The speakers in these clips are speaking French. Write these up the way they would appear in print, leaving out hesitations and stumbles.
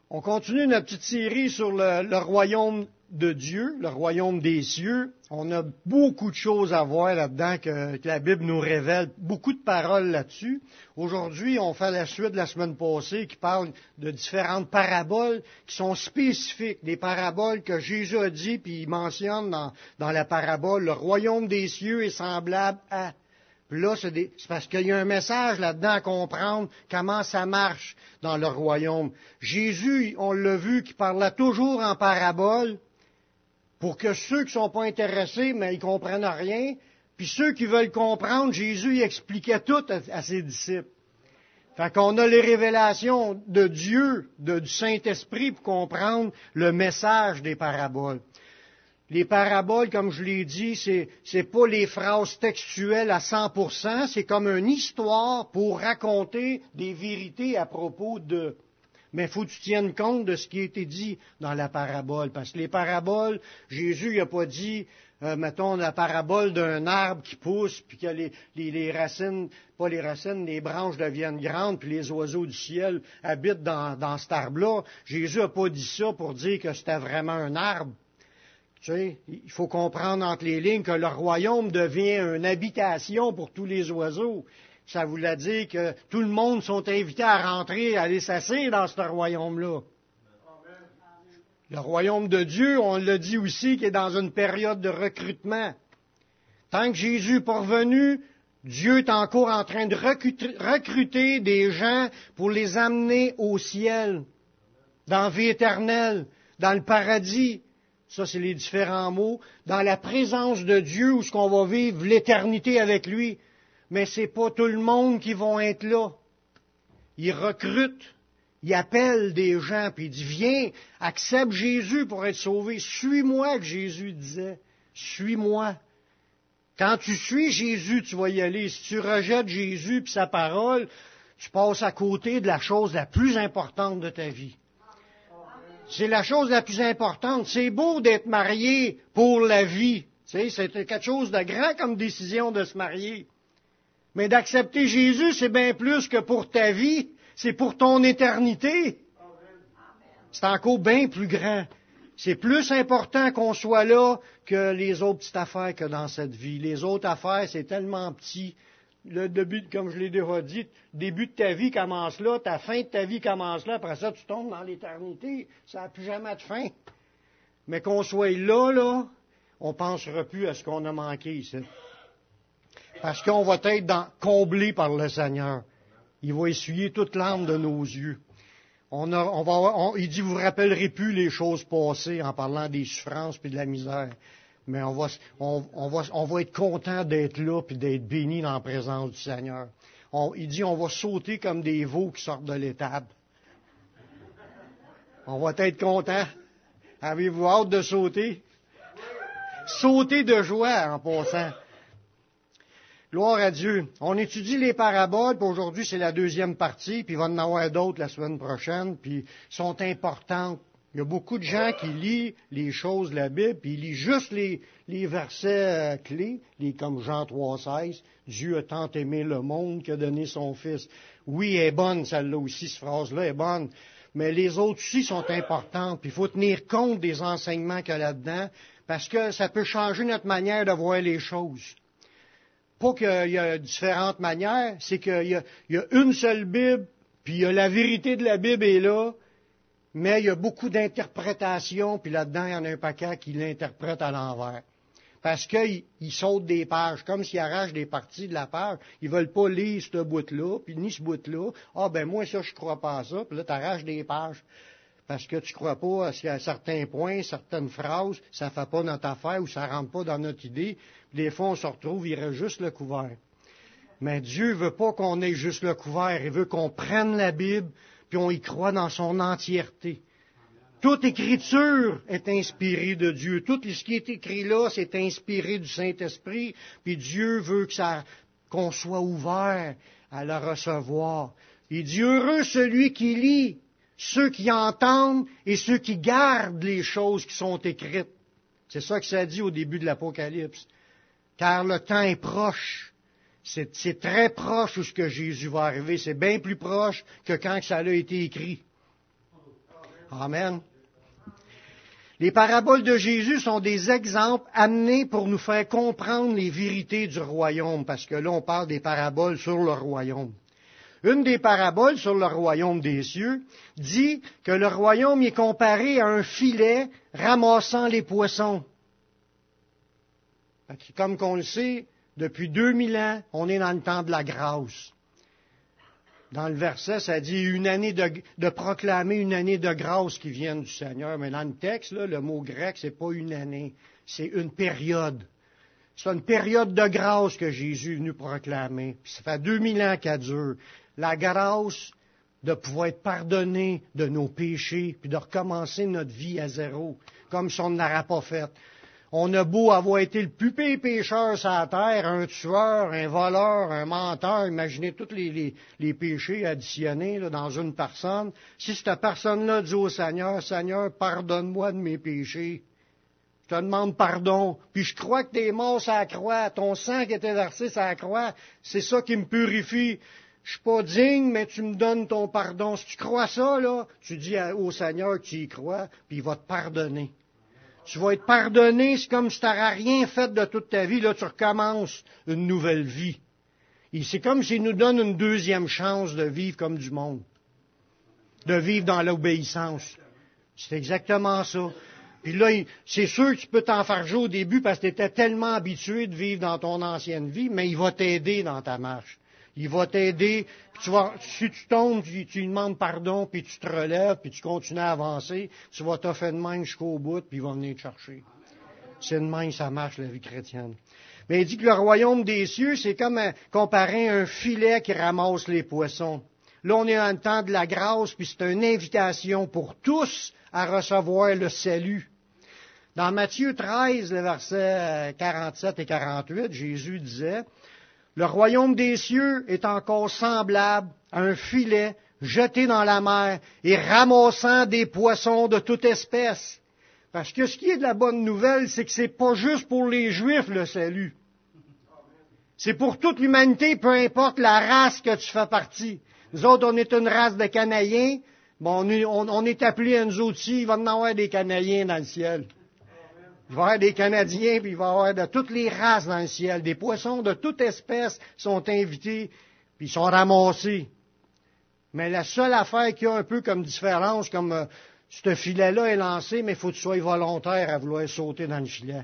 On continue notre petite série sur le royaume de Dieu, le royaume des cieux. On a beaucoup de choses à voir là-dedans que la Bible nous révèle, beaucoup de paroles là-dessus. Aujourd'hui, on fait la suite de la semaine passée qui parle de différentes paraboles qui sont spécifiques, des paraboles que Jésus a dit, puis il mentionne dans la parabole, le royaume des cieux est semblable à... Puis là, c'est parce qu'il y a un message là-dedans à comprendre comment ça marche dans le royaume. Jésus, on l'a vu, qui parlait toujours en parabole pour que ceux qui ne sont pas intéressés, mais ils comprennent rien, puis ceux qui veulent comprendre, Jésus il expliquait tout à ses disciples. Fait qu'on a les révélations de Dieu, du Saint-Esprit pour comprendre le message des paraboles. Les paraboles, comme je l'ai dit, c'est pas les phrases textuelles à 100%, c'est comme une histoire pour raconter des vérités à propos de... Mais il faut que tu tiennes compte de ce qui a été dit dans la parabole. Parce que les paraboles, Jésus n'a pas dit, mettons, la parabole d'un arbre qui pousse, puis que les racines, pas les racines, les branches deviennent grandes, puis les oiseaux du ciel habitent dans cet arbre-là. Jésus n'a pas dit ça pour dire que c'était vraiment un arbre. Tu sais, il faut comprendre entre les lignes que le royaume devient une habitation pour tous les oiseaux. Ça voulait dire que tout le monde sont invités à rentrer, à aller s'asseoir dans ce royaume-là. Amen. Le royaume de Dieu, on l'a dit aussi, qui est dans une période de recrutement. Tant que Jésus n'est pas revenu, Dieu est encore en train de recruter des gens pour les amener au ciel, dans la vie éternelle, dans le paradis. Ça, c'est les différents mots. Dans la présence de Dieu, où est-ce qu'on va vivre l'éternité avec lui. Mais c'est pas tout le monde qui vont être là. Il recrute, il appelle des gens, puis il dit, viens, accepte Jésus pour être sauvé. Suis-moi, que Jésus disait. Suis-moi. Quand tu suis Jésus, tu vas y aller. Si tu rejettes Jésus puis sa parole, tu passes à côté de la chose la plus importante de ta vie. C'est la chose la plus importante. C'est beau d'être marié pour la vie. Tu sais, c'est quelque chose de grand comme décision de se marier. Mais d'accepter Jésus, c'est bien plus que pour ta vie. C'est pour ton éternité. C'est encore bien plus grand. C'est plus important qu'on soit là que les autres petites affaires que dans cette vie. Les autres affaires, c'est tellement petit. Le début, comme je l'ai déjà dit, le début de ta vie commence là, ta fin de ta vie commence là, après ça, tu tombes dans l'éternité. Ça n'a plus jamais de fin. Mais qu'on soit là, on ne pensera plus à ce qu'on a manqué ici. Parce qu'on va être comblé par le Seigneur. Il va essuyer toute l'âme de nos yeux. Il dit, vous ne vous rappellerez plus les choses passées en parlant des souffrances et de la misère. Mais on va être content d'être là et d'être béni dans la présence du Seigneur. Il dit, on va sauter comme des veaux qui sortent de l'étable. On va être content. Avez-vous hâte de sauter? Sauter de joie en passant. Gloire à Dieu. On étudie les paraboles, puis aujourd'hui c'est la deuxième partie, puis il va en avoir d'autres la semaine prochaine, puis sont importantes. Il y a beaucoup de gens qui lisent les choses de la Bible, puis ils lisent juste les versets clés, comme Jean 3,16. Dieu a tant aimé le monde qu'il a donné son Fils. Oui, elle est bonne, celle-là aussi, cette phrase-là est bonne. Mais les autres aussi sont importantes, puis il faut tenir compte des enseignements qu'il y a là-dedans, parce que ça peut changer notre manière de voir les choses. Pas qu'il y a différentes manières, c'est qu'il y a une seule Bible, puis il y a la vérité de la Bible est là, mais il y a beaucoup d'interprétations, puis là-dedans, il y en a un paquet qui l'interprète à l'envers. Parce qu'ils sautent des pages, comme s'ils arrachent des parties de la page. Ils veulent pas lire ce bout-là, puis ni ce bout-là. Ah, ben moi, ça, je crois pas à ça. Puis là, tu arraches des pages. Parce que tu crois pas à certains points, certaines phrases, ça fait pas notre affaire ou ça rentre pas dans notre idée. Puis des fois, on se retrouve, il reste juste le couvert. Mais Dieu veut pas qu'on ait juste le couvert. Il veut qu'on prenne la Bible, puis on y croit dans son entièreté. Toute écriture est inspirée de Dieu. Tout ce qui est écrit là, c'est inspiré du Saint-Esprit. Puis Dieu veut qu'on soit ouvert à le recevoir. Il dit, heureux celui qui lit, ceux qui entendent et ceux qui gardent les choses qui sont écrites. C'est ça que ça dit au début de l'Apocalypse. Car le temps est proche. C'est très proche où ce que Jésus va arriver. C'est bien plus proche que quand ça a été écrit. Amen. Les paraboles de Jésus sont des exemples amenés pour nous faire comprendre les vérités du royaume, parce que là, on parle des paraboles sur le royaume. Une des paraboles sur le royaume des cieux dit que le royaume est comparé à un filet ramassant les poissons. Comme qu'on le sait, depuis 2000 ans, on est dans le temps de la grâce. Dans le verset, ça dit de proclamer une année de grâce qui vient du Seigneur. Mais dans le texte, là, le mot grec, c'est pas une année, c'est une période. C'est une période de grâce que Jésus est venu proclamer. Puis ça fait 2000 ans qu'elle dure. La grâce de pouvoir être pardonné de nos péchés, puis de recommencer notre vie à zéro, comme si on ne l'aurait pas fait. On a beau avoir été le plus pire pécheur sur la terre, un tueur, un voleur, un menteur, imaginez tous les péchés additionnés là, dans une personne. Si cette personne-là dit au Seigneur, Seigneur, pardonne-moi de mes péchés, je te demande pardon, puis je crois que t'es mort sur la croix, ton sang qui était versé sur la croix, c'est ça qui me purifie. Je suis pas digne, mais tu me donnes ton pardon. Si tu crois ça, là, tu dis au Seigneur que tu y crois, puis il va te pardonner. Tu vas être pardonné, c'est comme si tu n'aurais rien fait de toute ta vie. Là, tu recommences une nouvelle vie. Et c'est comme s'il nous donne une deuxième chance de vivre comme du monde. De vivre dans l'obéissance. C'est exactement ça. Puis là, c'est sûr que tu peux t'enfarger au début parce que tu étais tellement habitué de vivre dans ton ancienne vie, mais il va t'aider dans ta marche. Il va t'aider. Puis si tu tombes, tu lui demandes pardon, puis tu te relèves, puis tu continues à avancer, tu vas te faire de même jusqu'au bout, puis il va venir te chercher. C'est de même, ça marche, la vie chrétienne. Mais il dit que le royaume des cieux, c'est comme comparer un filet qui ramasse les poissons. Là, on est dans le temps de la grâce, puis c'est une invitation pour tous à recevoir le salut. Dans Matthieu 13, le verset 47 et 48, Jésus disait, le royaume des cieux est encore semblable à un filet jeté dans la mer et ramassant des poissons de toute espèce. Parce que ce qui est de la bonne nouvelle, c'est que c'est pas juste pour les Juifs le salut. C'est pour toute l'humanité, peu importe la race que tu fais partie. Nous autres, on est une race de Canaïens. Bon, on est appelés à nous aussi, il va y en avoir des Canaïens dans le ciel. Il va y avoir des Canadiens, puis il va y avoir de toutes les races dans le ciel. Des poissons de toute espèce sont invités, puis ils sont ramassés. Mais la seule affaire qu'il y a un peu comme différence, comme ce filet-là est lancé, mais il faut que tu sois volontaire à vouloir sauter dans le filet.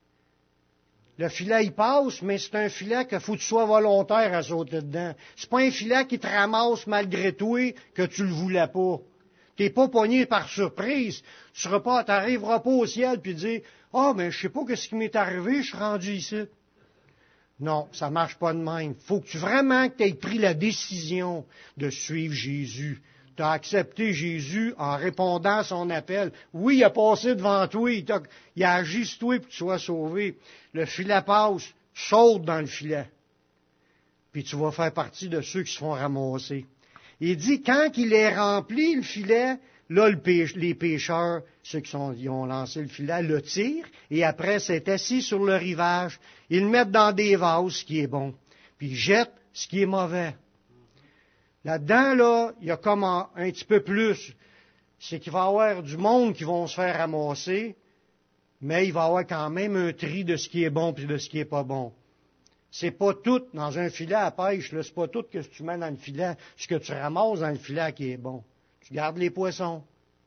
Le filet, il passe, mais c'est un filet qu'il faut que tu sois volontaire à sauter dedans. C'est pas un filet qui te ramasse malgré toi que tu le voulais pas. T'es pas pogné par surprise. Tu n'arriveras pas au ciel puis dire, mais je sais pas ce qui m'est arrivé, je suis rendu ici. Non, ça marche pas de même. Faut que tu aies pris la décision de suivre Jésus. Tu as accepté Jésus en répondant à son appel. Oui, il a passé devant toi, il a agi sur toi pour que tu sois sauvé. Le filet passe, tu sautes dans le filet. Puis tu vas faire partie de ceux qui se font ramasser. Il dit, quand il est rempli, le filet, là, les pêcheurs, ceux qui ont lancé le filet, le tirent, et après, c'est assis sur le rivage. Ils le mettent dans des vases, ce qui est bon, puis ils jettent ce qui est mauvais. Là-dedans, là, il y a comme un petit peu plus. C'est qu'il va y avoir du monde qui vont se faire ramasser, mais il va y avoir quand même un tri de ce qui est bon et de ce qui est pas bon. C'est pas tout, dans un filet à pêche, là, c'est pas tout que tu mets dans le filet, ce que tu ramasses dans le filet qui est bon. Tu gardes les poissons.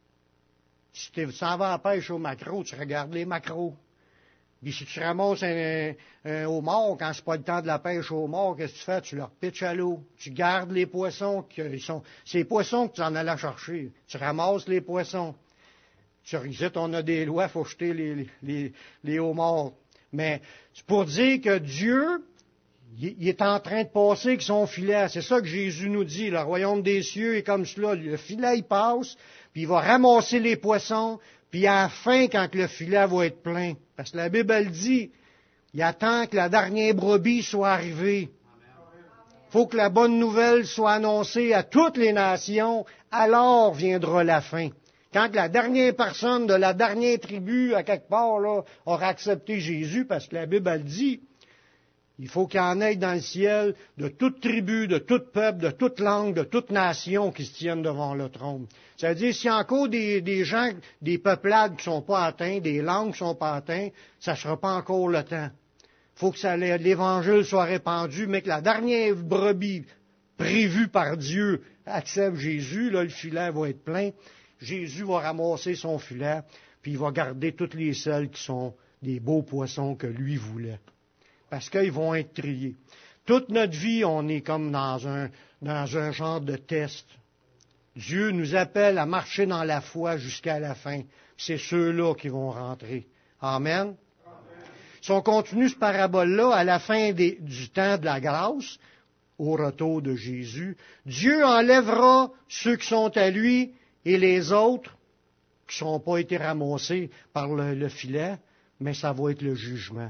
Si tu s'en vas à pêche au maquereau, tu regardes les maquereaux. Puis si tu ramasses un homard, quand c'est pas le temps de la pêche au homard, qu'est-ce que tu fais? Tu leur pitches à l'eau. Tu gardes les poissons c'est les poissons que tu en allais chercher. Tu ramasses les poissons. Ici, on a des lois, il faut jeter les homards. Mais c'est pour dire que Dieu, il est en train de passer avec son filet. C'est ça que Jésus nous dit. Le royaume des cieux est comme cela. Le filet, il passe, puis il va ramasser les poissons, puis à la fin, quand le filet va être plein. Parce que la Bible, elle dit, il attend que la dernière brebis soit arrivée. Il faut que la bonne nouvelle soit annoncée à toutes les nations, alors viendra la fin. Quand la dernière personne de la dernière tribu, à quelque part, là, aura accepté Jésus, parce que la Bible, elle dit, Il faut qu'il y en ait dans le ciel de toute tribu, de tout peuple, de toute langue, de toute nation qui se tiennent devant le trône. Ça veut dire, s'il y a encore des gens, des peuplades qui ne sont pas atteints, des langues qui ne sont pas atteintes, ça ne sera pas encore le temps. Il faut que l'Évangile soit répandu, mais que la dernière brebis prévue par Dieu accepte Jésus, là, le filet va être plein. Jésus va ramasser son filet, puis il va garder toutes les celles qui sont des beaux poissons que lui voulait. Parce qu'ils vont être triés. Toute notre vie, on est comme dans un genre de test. Dieu nous appelle à marcher dans la foi jusqu'à la fin. C'est ceux-là qui vont rentrer. Amen. Si on continue ce parabole-là, à la fin du temps de la grâce, au retour de Jésus, Dieu enlèvera ceux qui sont à lui et les autres qui n'ont pas été ramassés par le filet, mais ça va être le jugement.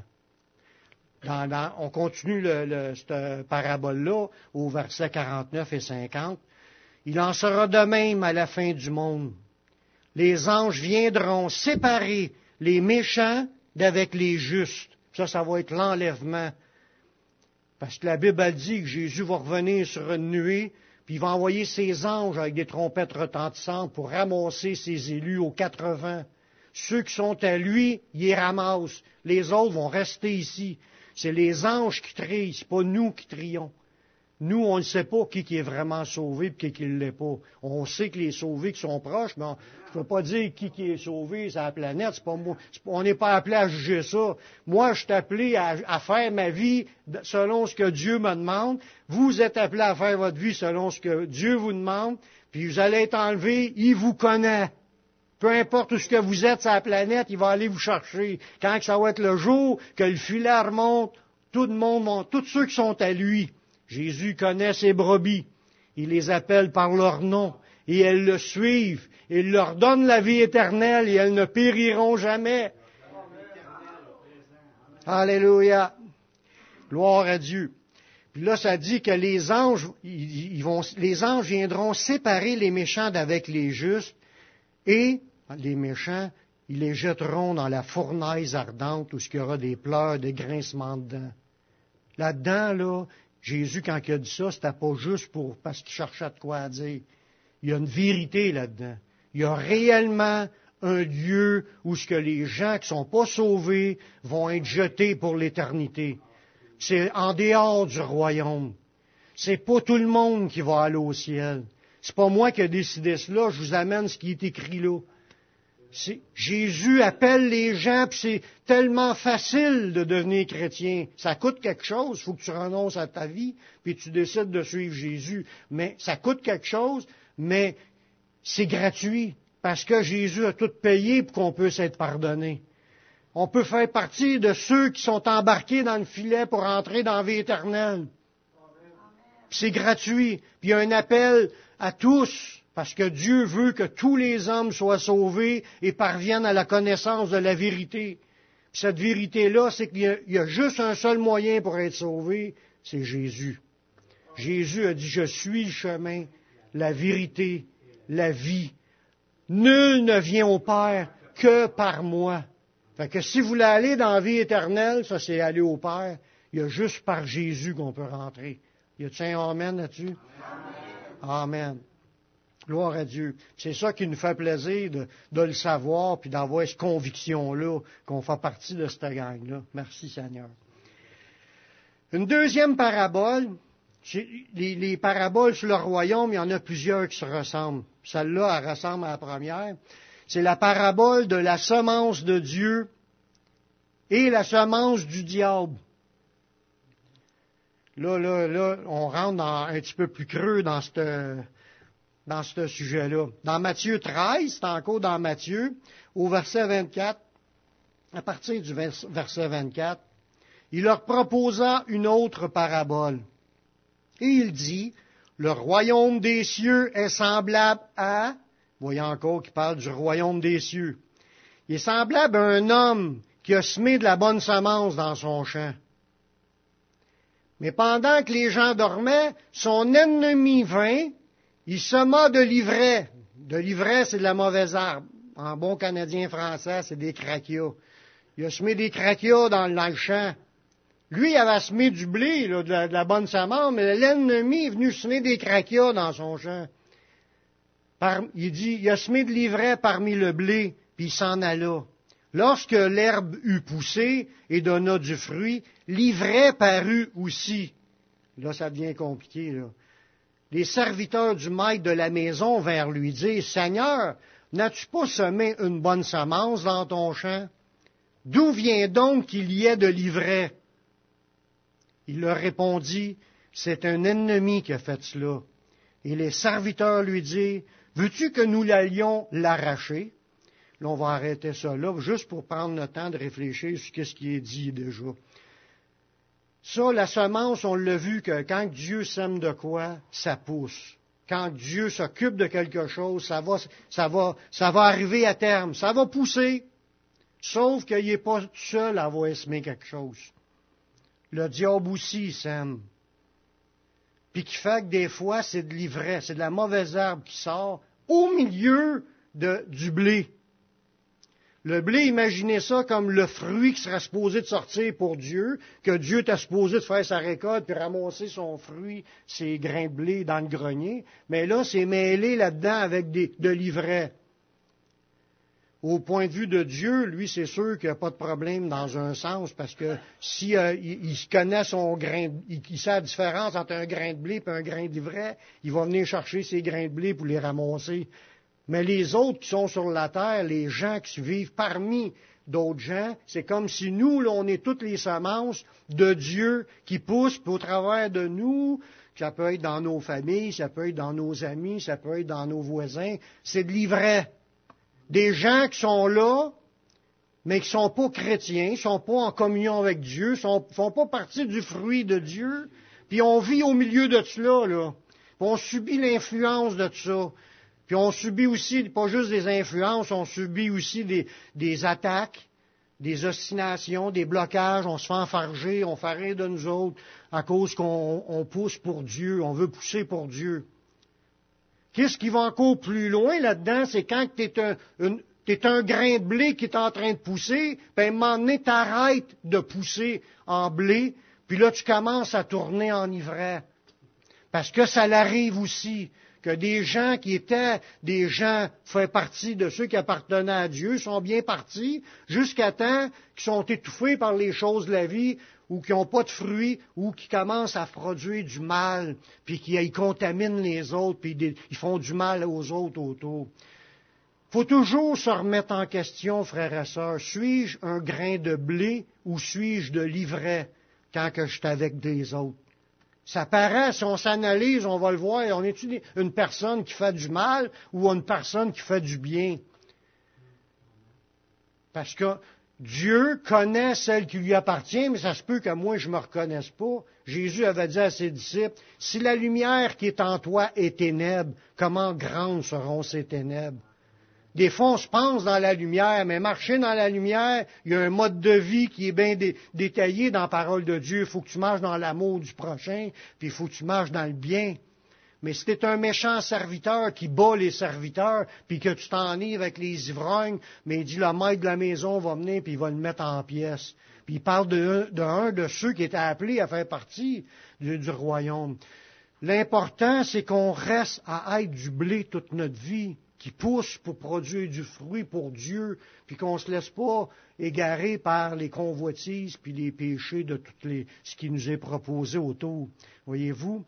On continue cette parabole-là au verset 49 et 50. Il en sera de même à la fin du monde. Les anges viendront séparer les méchants d'avec les justes. Ça va être l'enlèvement. Parce que la Bible a dit que Jésus va revenir sur une nuée, puis il va envoyer ses anges avec des trompettes retentissantes pour ramasser ses élus aux 80. Ceux qui sont à lui, il les ramasse. Les autres vont rester ici. C'est les anges qui trient, c'est pas nous qui trions. Nous, on ne sait pas qui est vraiment sauvé et qui ne l'est pas. On sait que les sauvés qui sont proches, mais je ne peux pas dire qui est sauvé sur la planète. C'est pas moi. On n'est pas appelé à juger ça. Moi, je suis appelé à faire ma vie selon ce que Dieu me demande. Vous êtes appelé à faire votre vie selon ce que Dieu vous demande. Puis vous allez être enlevé, il vous connaît. Peu importe où ce que vous êtes sur la planète, il va aller vous chercher. Quand ça va être le jour que le filet remonte, tous ceux qui sont à lui, Jésus connaît ses brebis. Il les appelle par leur nom. Et elles le suivent. Il leur donne la vie éternelle et elles ne périront jamais. Alléluia. Gloire à Dieu. Puis là, ça dit que les anges viendront séparer les méchants d'avec les justes et les méchants, ils les jetteront dans la fournaise ardente où il y aura des pleurs, des grincements de dents. Là-dedans, là, Jésus, quand il a dit ça, c'était pas juste parce qu'il cherchait de quoi à dire. Il y a une vérité là-dedans. Il y a réellement un lieu où ce que les gens qui sont pas sauvés vont être jetés pour l'éternité. C'est en dehors du royaume. C'est pas tout le monde qui va aller au ciel. C'est pas moi qui ai décidé cela, je vous amène ce qui est écrit là. Jésus appelle les gens, puis c'est tellement facile de devenir chrétien. Ça coûte quelque chose, il faut que tu renonces à ta vie, puis tu décides de suivre Jésus. Mais ça coûte quelque chose, mais c'est gratuit, parce que Jésus a tout payé pour qu'on puisse être pardonné. On peut faire partie de ceux qui sont embarqués dans le filet pour entrer dans la vie éternelle. Puis c'est gratuit. Puis il y a un appel à tous. Parce que Dieu veut que tous les hommes soient sauvés et parviennent à la connaissance de la vérité. Puis cette vérité-là, c'est qu'il y a juste un seul moyen pour être sauvé, c'est Jésus. Jésus a dit, je suis le chemin, la vérité, la vie. Nul ne vient au Père que par moi. Fait que si vous voulez aller dans la vie éternelle, ça c'est aller au Père. Il y a juste par Jésus qu'on peut rentrer. Y a-t-il un amen là-dessus? Amen. Gloire à Dieu. C'est ça qui nous fait plaisir de le savoir puis d'avoir cette conviction-là qu'on fait partie de cette gang-là. Merci Seigneur. Une deuxième parabole, les paraboles sur le royaume, il y en a plusieurs qui se ressemblent. Celle-là, elle ressemble à la première. C'est la parabole de la semence de Dieu et la semence du diable. Là, on rentre un petit peu plus creux dans ce sujet-là. Dans Matthieu 13, c'est encore dans Matthieu, au verset 24, à partir du verset 24, il leur proposa une autre parabole. Et il dit, le royaume des cieux est semblable à, voyez encore qu'il parle du royaume des cieux, il est semblable à un homme qui a semé de la bonne semence dans son champ. Mais pendant que les gens dormaient, son ennemi vint, il sema de l'ivraie. De l'ivraie, c'est de la mauvaise herbe. En bon canadien français, c'est des craquias. Il a semé des craquias dans le champ. Lui, il avait semé du blé, là, de la bonne semence, mais l'ennemi est venu semer des krakias dans son champ. Il dit, il a semé de l'ivraie parmi le blé, puis il s'en alla. Lorsque l'herbe eut poussé et donna du fruit, l'ivraie parut aussi. Là, ça devient compliqué, là. Les serviteurs du maître de la maison vinrent lui dire, Seigneur, n'as-tu pas semé une bonne semence dans ton champ? D'où vient donc qu'il y ait de l'ivraie? Il leur répondit, c'est un ennemi qui a fait cela. Et les serviteurs lui dirent, veux-tu que nous l'allions l'arracher? Là, on va arrêter ça là, juste pour prendre le temps de réfléchir sur ce qui est dit déjà. Ça, la semence, on l'a vu que quand Dieu sème de quoi, ça pousse. Quand Dieu s'occupe de quelque chose, ça va arriver à terme. Ça va pousser. Sauf qu'il n'est pas seul à avoir semé quelque chose. Le diable aussi sème. Puis qui fait que des fois, c'est de l'ivraie, c'est de la mauvaise herbe qui sort au milieu du blé. Le blé, imaginez ça comme le fruit qui serait supposé de sortir pour Dieu, que Dieu était supposé de faire sa récolte puis ramasser son fruit, ses grains de blé dans le grenier. Mais là, c'est mêlé là-dedans avec de l'ivraie. Au point de vue de Dieu, lui, c'est sûr qu'il n'y a pas de problème dans un sens, parce que si il connaît son grain, il sait la différence entre un grain de blé et un grain d'ivraie, il va venir chercher ses grains de blé pour les ramasser. Mais les autres qui sont sur la terre, les gens qui vivent parmi d'autres gens, c'est comme si nous, là, on est toutes les semences de Dieu qui poussent, puis au travers de nous, ça peut être dans nos familles, ça peut être dans nos amis, ça peut être dans nos voisins, c'est de l'ivraie. Des gens qui sont là, mais qui ne sont pas chrétiens, ne sont pas en communion avec Dieu, ne font pas partie du fruit de Dieu, puis on vit au milieu de cela, là. Puis on subit l'influence de ça. Puis on subit aussi, pas juste des influences, on subit aussi des attaques, des ostinations, des blocages, on se fait enfarger, on fait rire de nous autres, à cause qu'on pousse pour Dieu, on veut pousser pour Dieu. Qu'est-ce qui va encore plus loin là-dedans, c'est quand tu es un grain de blé qui est en train de pousser, puis à un moment donné, tu arrêtes de pousser en blé, puis là, tu commences à tourner en ivraie. Parce que ça l'arrive aussi, que des gens qui étaient des gens, fait partie de ceux qui appartenaient à Dieu, sont bien partis, jusqu'à temps qu'ils sont étouffés par les choses de la vie, ou qui n'ont pas de fruits, ou qui commencent à produire du mal, puis qui contaminent les autres, puis ils font du mal aux autres autour. Il faut toujours se remettre en question, frères et sœurs. Suis-je un grain de blé ou suis-je de l'ivraie quand que je suis avec des autres? Ça paraît, si on s'analyse, on va le voir, on est une personne qui fait du mal ou une personne qui fait du bien? Parce que Dieu connaît celle qui lui appartient, mais ça se peut que moi, je ne me reconnaisse pas. Jésus avait dit à ses disciples, « Si la lumière qui est en toi est ténèbres, comment grandes seront ces ténèbres? » Des fois, on se pense dans la lumière, mais marcher dans la lumière, il y a un mode de vie qui est bien détaillé dans la parole de Dieu. Il faut que tu marches dans l'amour du prochain, puis il faut que tu marches dans le bien. Mais si tu es un méchant serviteur qui bat les serviteurs, puis que tu t'enivres avec les ivrognes, mais il dit le maître de la maison va venir, puis il va le mettre en pièces. Puis il parle d'un de ceux qui étaient appelés à faire partie du royaume. L'important, c'est qu'on reste à être du blé toute notre vie, qui pousse pour produire du fruit pour Dieu, puis qu'on ne se laisse pas égarer par les convoitises puis les péchés de ce qui nous est proposé autour. Voyez-vous?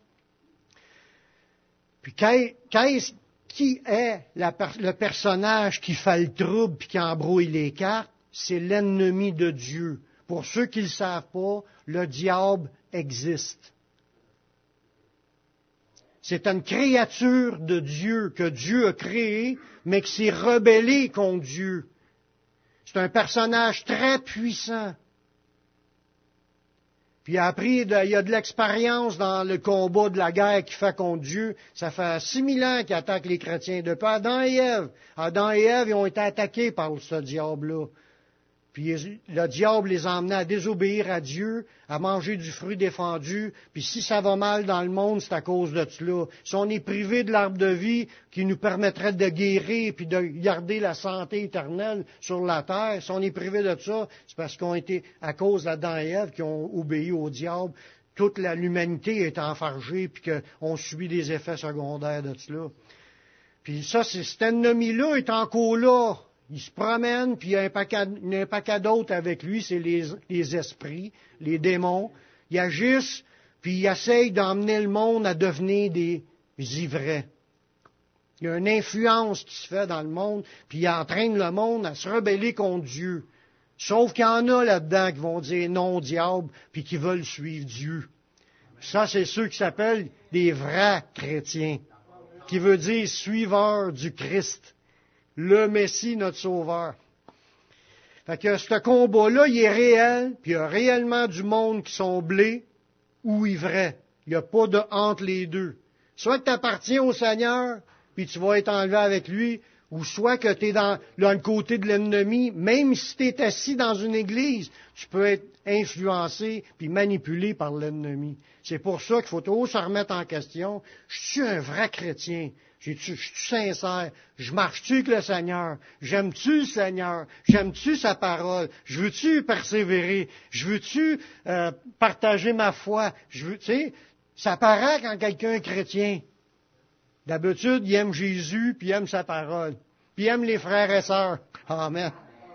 Puis qui est le personnage qui fait le trouble puis qui embrouille les cartes? C'est l'ennemi de Dieu. Pour ceux qui ne le savent pas, le diable existe. C'est une créature de Dieu que Dieu a créée, mais qui s'est rebellée contre Dieu. C'est un personnage très puissant. Puis après, il y a de l'expérience dans le combat de la guerre qu'il fait contre Dieu. Ça fait 6000 ans qu'il attaque les chrétiens depuis Adam et Ève. Adam et Ève, ils ont été attaqués par ce diable-là. Puis le diable les a emmenés à désobéir à Dieu, à manger du fruit défendu. Puis si ça va mal dans le monde, c'est à cause de cela. Si on est privé de l'arbre de vie qui nous permettrait de guérir puis de garder la santé éternelle sur la terre, si on est privé de ça, c'est parce qu'on été, à cause d'Adam et Ève, qui ont obéi au diable. Toute l'humanité est enfargée puis qu'on subit des effets secondaires de cela. Puis ça, cet ennemi-là est encore là. Il se promène, puis il y a un paquet d'autres avec lui, c'est les esprits, les démons. Ils agissent, puis ils essayent d'emmener le monde à devenir des ivraies. Il y a une influence qui se fait dans le monde, puis il entraîne le monde à se rebeller contre Dieu. Sauf qu'il y en a là-dedans qui vont dire non au diable, puis qui veulent suivre Dieu. Ça, c'est ceux qui s'appellent des vrais chrétiens, qui veut dire suiveurs du Christ. Le Messie, notre Sauveur. Fait que ce combat-là, il est réel, puis il y a réellement du monde qui sont blés ou ivrais. Il n'y a pas de entre les deux. Soit que tu appartiens au Seigneur, puis tu vas être enlevé avec lui, ou soit que tu es dans le côté de l'ennemi, même si tu es assis dans une église, tu peux être influencé puis manipulé par l'ennemi. C'est pour ça qu'il faut toujours se remettre en question. Je suis un vrai chrétien. Je suis sincère. Je marche-tu avec le Seigneur? J'aime-tu le Seigneur? J'aime-tu sa parole? Je veux-tu persévérer? Je veux-tu partager ma foi? Tu sais, ça paraît quand quelqu'un est chrétien. D'habitude, il aime Jésus, puis il aime sa parole. Puis il aime les frères et sœurs. Amen.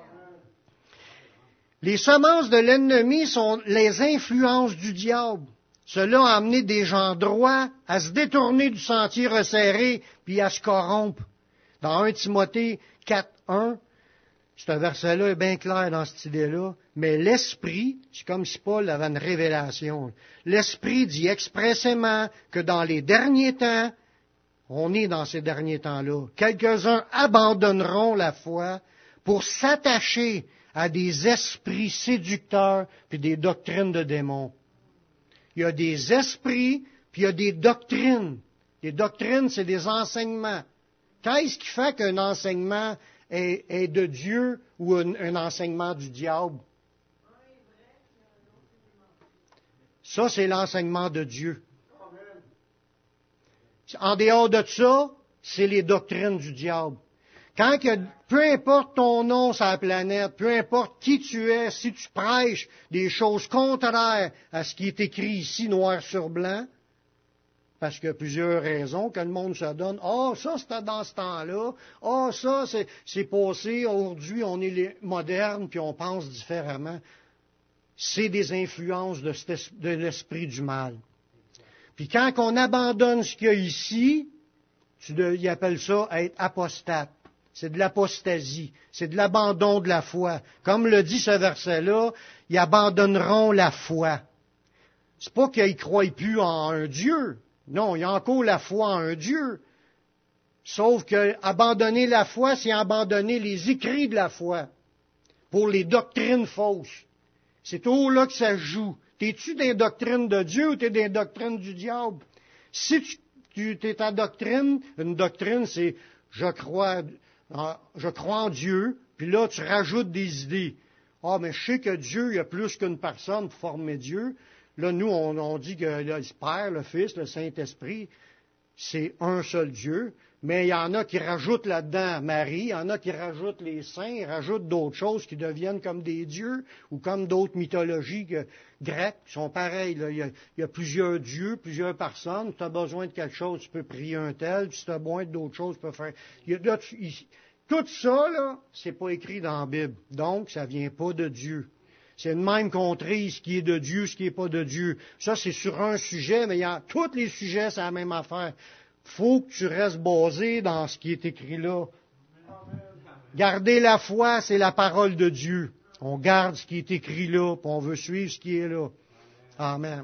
Les semences de l'ennemi sont les influences du diable. Cela a amené des gens droits à se détourner du sentier resserré, puis à se corrompre. Dans 1 Timothée 4:1, ce verset-là est bien clair dans cette idée-là, mais l'Esprit, c'est comme si Paul avait une révélation. L'Esprit dit expressément que dans les derniers temps, on est dans ces derniers temps-là, quelques-uns abandonneront la foi pour s'attacher à des esprits séducteurs puis des doctrines de démons. Il y a des esprits, puis il y a des doctrines. Les doctrines, c'est des enseignements. Qu'est-ce qui fait qu'un enseignement est de Dieu ou un enseignement du diable? Ça, c'est l'enseignement de Dieu. En dehors de ça, c'est les doctrines du diable. Peu importe ton nom sur la planète, peu importe qui tu es, si tu prêches des choses contraires à ce qui est écrit ici, noir sur blanc, parce qu'il y a plusieurs raisons que le monde se donne. Ah, ça, c'était dans ce temps-là. Ah, ça, c'est passé. Aujourd'hui, on est les modernes, puis on pense différemment. C'est des influences de l'esprit du mal. Puis quand on abandonne ce qu'il y a ici, ils appellent ça être apostate. C'est de l'apostasie. C'est de l'abandon de la foi. Comme le dit ce verset-là, ils abandonneront la foi. C'est pas qu'ils ne croient plus en un Dieu. Non, il y a encore la foi en un Dieu. Sauf que abandonner la foi, c'est abandonner les écrits de la foi pour les doctrines fausses. C'est tout là que ça se joue. T'es-tu des doctrines de Dieu ou t'es des doctrines du diable? Si tu t'es ta doctrine, une doctrine, c'est je crois en Dieu, puis là, tu rajoutes des idées. Ah, mais je sais que Dieu, il y a plus qu'une personne pour former Dieu. Là, nous, on dit que le Père, le Fils, le Saint-Esprit, c'est un seul Dieu. Mais il y en a qui rajoutent là-dedans Marie, il y en a qui rajoutent les saints, ils rajoutent d'autres choses qui deviennent comme des dieux ou comme d'autres mythologies grecques qui sont pareilles. Là. Il y a plusieurs dieux, plusieurs personnes. Si tu as besoin de quelque chose, tu peux prier un tel. Si tu as besoin d'autres choses, tu peux faire... Tout ça, là, c'est pas écrit dans la Bible. Donc, ça vient pas de Dieu. C'est une même contrée, ce qui est de Dieu, ce qui n'est pas de Dieu. Ça, c'est sur un sujet, mais tous les sujets, c'est la même affaire. Faut que tu restes basé dans ce qui est écrit là. Garder la foi, c'est la parole de Dieu. On garde ce qui est écrit là, puis on veut suivre ce qui est là. Amen.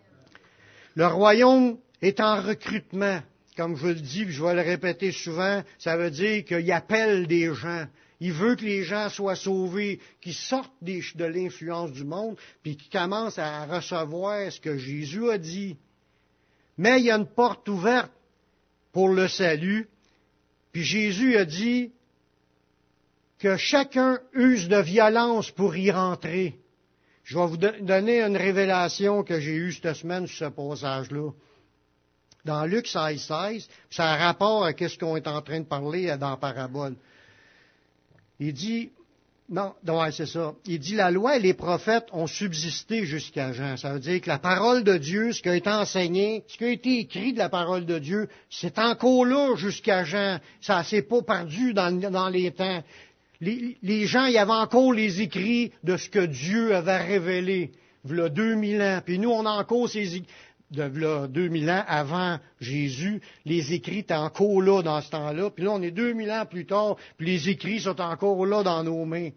Le royaume est en recrutement. Comme je le dis, puis je vais le répéter souvent, ça veut dire qu'il appelle des gens. Il veut que les gens soient sauvés, qu'ils sortent de l'influence du monde, puis qu'ils commencent à recevoir ce que Jésus a dit. Mais il y a une porte ouverte pour le salut. Puis Jésus a dit, que chacun use de violence pour y rentrer. Je vais vous donner une révélation que j'ai eue cette semaine sur ce passage-là. Dans Luc 16, ça a rapport à ce qu'on est en train de parler dans la parabole. Il dit, c'est ça. Il dit, la loi et les prophètes ont subsisté jusqu'à Jean. Ça veut dire que la parole de Dieu, ce qui a été enseigné, ce qui a été écrit de la parole de Dieu, c'est encore là jusqu'à Jean. Ça s'est pas perdu dans les temps. Les gens, il y avait encore les écrits de ce que Dieu avait révélé, v'là 2000 ans. Puis nous, on a encore ces écrits. De 2000 ans avant Jésus, les écrits étaient encore là dans ce temps-là. Puis là, on est 2000 ans plus tard, puis les écrits sont encore là dans nos mains.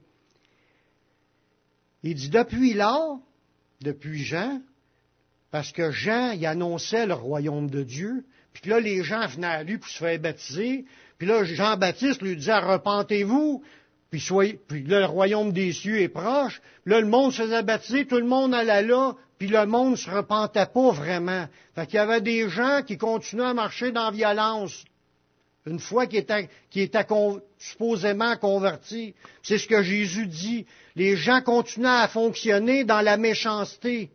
Il dit, depuis là, depuis Jean, parce que Jean, il annonçait le royaume de Dieu, puis là, les gens venaient à lui pour se faire baptiser, puis là, Jean-Baptiste lui disait, repentez-vous, puis là, le royaume des cieux est proche. Puis là, le monde se faisait baptiser, tout le monde allait là, puis le monde ne se repentait pas vraiment. Fait qu'il y avait des gens qui continuaient à marcher dans la violence, une fois qu'ils étaient supposément convertis. C'est ce que Jésus dit. Les gens continuaient à fonctionner dans la méchanceté.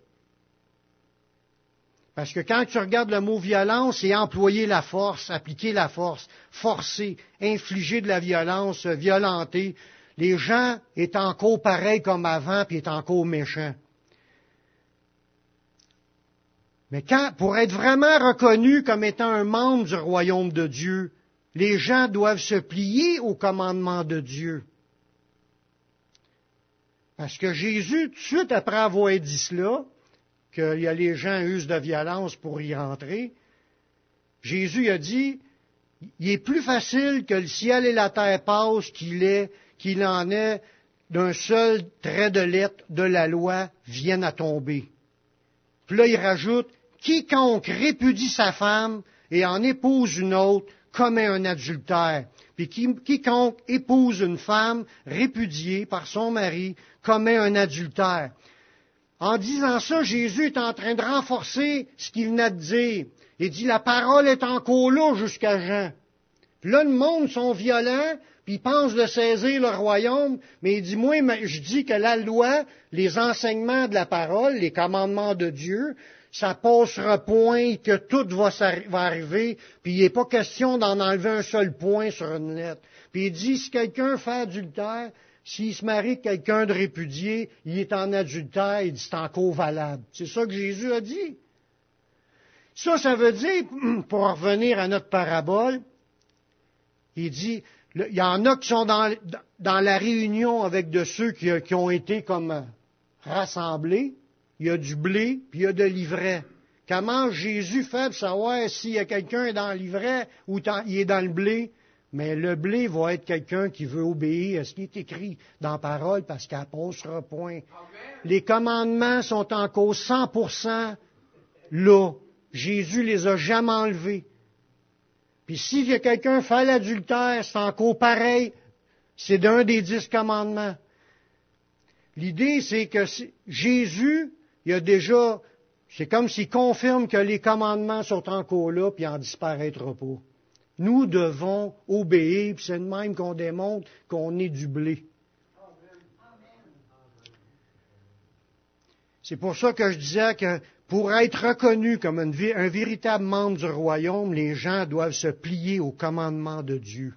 Parce que quand tu regardes le mot violence, c'est employer la force, appliquer la force, forcer, infliger de la violence, violenter. Les gens étaient encore pareils comme avant, puis étaient encore méchants. Mais pour être vraiment reconnu comme étant un membre du royaume de Dieu, les gens doivent se plier au commandement de Dieu. Parce que Jésus, tout de suite après avoir dit cela, que les gens usent de violence pour y rentrer, Jésus a dit, il est plus facile que le ciel et la terre passent qu'il en est d'un seul trait de lettre de la loi viennent à tomber. Puis là, il rajoute, quiconque répudie sa femme et en épouse une autre commet un adultère. Puis quiconque épouse une femme répudiée par son mari commet un adultère. En disant ça, Jésus est en train de renforcer ce qu'il venait de dire. Il dit, la parole est encore là jusqu'à Jean. Puis là, le monde sont violents, puis ils pensent de saisir le royaume, mais il dit, moi, je dis que la loi, les enseignements de la parole, les commandements de Dieu, ça passera point, que tout va arriver, puis il n'est pas question d'en enlever un seul point sur une lettre. Puis il dit, si quelqu'un fait adultère, s'il se marie avec quelqu'un de répudié, il est en adultère, il dit, c'est encore valable. C'est ça que Jésus a dit. Ça veut dire, pour revenir à notre parabole, il dit, il y en a qui sont dans la réunion avec de ceux qui ont été comme rassemblés. Il y a du blé, puis il y a de l'ivraie. Comment Jésus fait pour savoir s'il y a quelqu'un dans l'ivraie ou il est dans le blé? Mais le blé va être quelqu'un qui veut obéir à ce qui est écrit dans la parole parce qu'elle passera point. Amen. Les commandements sont encore 100% là. Jésus les a jamais enlevés. Puis s'il y a quelqu'un qui fait l'adultère, c'est encore pareil. C'est d'un des 10 commandements. L'idée, c'est que Jésus, il a déjà, c'est comme s'il confirme que les commandements sont encore là, puis il n'en disparaîtra pas. Nous devons obéir, puis c'est de même qu'on démontre qu'on est du blé. C'est pour ça que je disais que pour être reconnu comme un véritable membre du royaume, les gens doivent se plier au commandement de Dieu.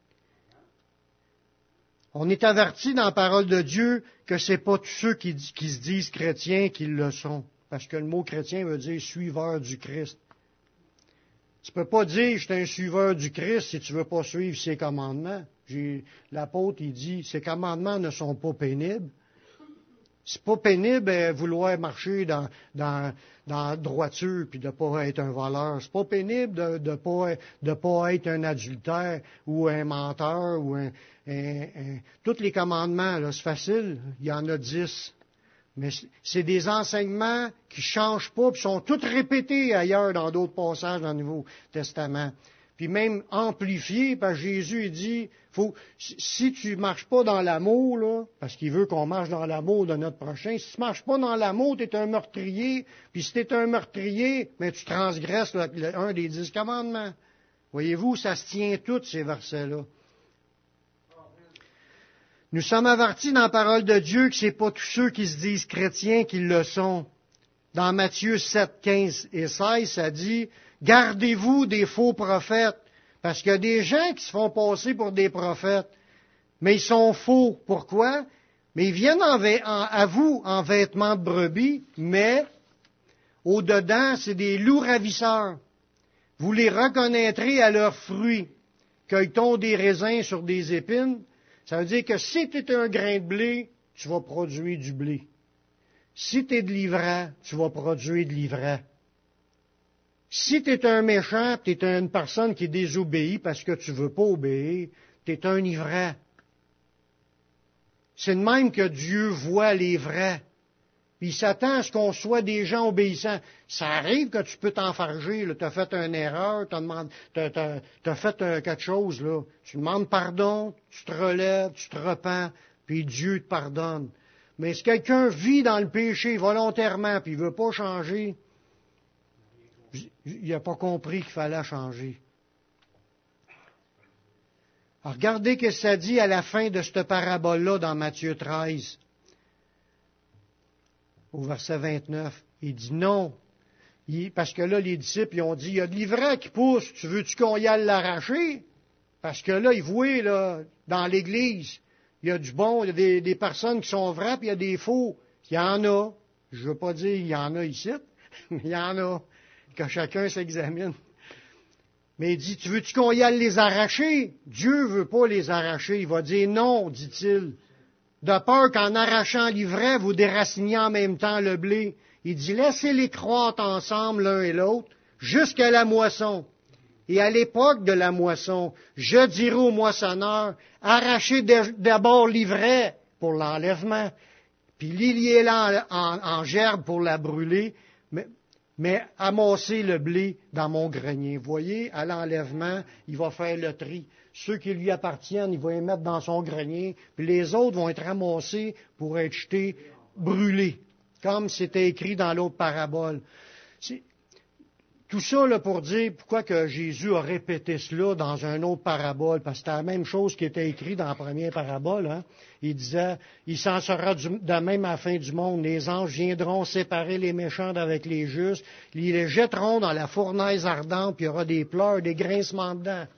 On est averti dans la parole de Dieu que ce n'est pas tous ceux qui se disent chrétiens qui le sont. Parce que le mot chrétien veut dire suiveur du Christ. Tu ne peux pas dire je suis un suiveur du Christ si tu ne veux pas suivre ses commandements. L'apôtre, il dit, ces commandements ne sont pas pénibles. C'est pas pénible vouloir marcher dans la droiture puis de pas être un voleur. C'est pas pénible de pas être un adultère ou un menteur ou tous les commandements, là, c'est facile. Il y en a 10. Mais c'est des enseignements qui changent pas puis sont tous répétés ailleurs dans d'autres passages dans le Nouveau Testament. Puis même amplifié, parce que Jésus il dit, si tu marches pas dans l'amour, là, parce qu'il veut qu'on marche dans l'amour de notre prochain, si tu marches pas dans l'amour, tu es un meurtrier, puis si tu es un meurtrier, mais tu transgresses un des 10 commandements. Voyez-vous, ça se tient tous ces versets-là. Nous sommes avertis dans la parole de Dieu que c'est pas tous ceux qui se disent chrétiens qui le sont. Dans Matthieu 7, 15 et 16, ça dit, gardez-vous des faux prophètes, parce qu'il y a des gens qui se font passer pour des prophètes, mais ils sont faux. Pourquoi? Mais ils viennent à vous en vêtements de brebis, mais au-dedans, c'est des loups ravisseurs. Vous les reconnaîtrez à leurs fruits. Cueille-t-on des raisins sur des épines? Ça veut dire que si tu es un grain de blé, tu vas produire du blé. Si tu es de l'ivraie, tu vas produire de l'ivraie. Si tu es un méchant, tu es une personne qui désobéit parce que tu ne veux pas obéir, tu es un ivraie. C'est de même que Dieu voit les vrais. Il s'attend à ce qu'on soit des gens obéissants. Ça arrive que tu peux t'enfarger, tu as fait une erreur, t'as fait quelque chose, là. Tu demandes pardon, tu te relèves, tu te repens, puis Dieu te pardonne. Mais si quelqu'un vit dans le péché volontairement, puis il ne veut pas changer, il n'a pas compris qu'il fallait changer. Alors, regardez ce que ça dit à la fin de cette parabole-là dans Matthieu 13. Au verset 29, il dit non. Parce que là, les disciples, ils ont dit, il y a de l'ivraie qui pousse, tu veux-tu qu'on y aille l'arracher? Parce que là, ils voient, là, dans l'Église, il y a du bon, il y a des personnes qui sont vraies, puis il y a des faux. Il y en a. Je ne veux pas dire il y en a ici, mais il y en a. Que chacun s'examine. Mais il dit, tu veux-tu qu'on y aille les arracher? Dieu ne veut pas les arracher. Il va dire non, dit-il. De peur qu'en arrachant l'ivraie, vous déraciniez en même temps le blé. Il dit, laissez-les croître ensemble l'un et l'autre jusqu'à la moisson. Et à l'époque de la moisson, je dirai au moissonneur, arrachez d'abord l'ivraie pour l'enlèvement, puis liez-la en gerbe pour la brûler, mais amassez le blé dans mon grenier. Vous voyez, à l'enlèvement, il va faire le tri. Ceux qui lui appartiennent, il va les mettre dans son grenier, puis les autres vont être ramassés pour être jetés, brûlés, comme c'était écrit dans l'autre parabole. Tout ça là, pour dire pourquoi que Jésus a répété cela dans une autre parabole, parce que c'était la même chose qui était écrit dans la première parabole. Hein. Il disait, il s'en sera de même à la fin du monde. Les anges viendront séparer les méchants d'avec les justes, ils les jetteront dans la fournaise ardente, puis il y aura des pleurs, des grincements de dents.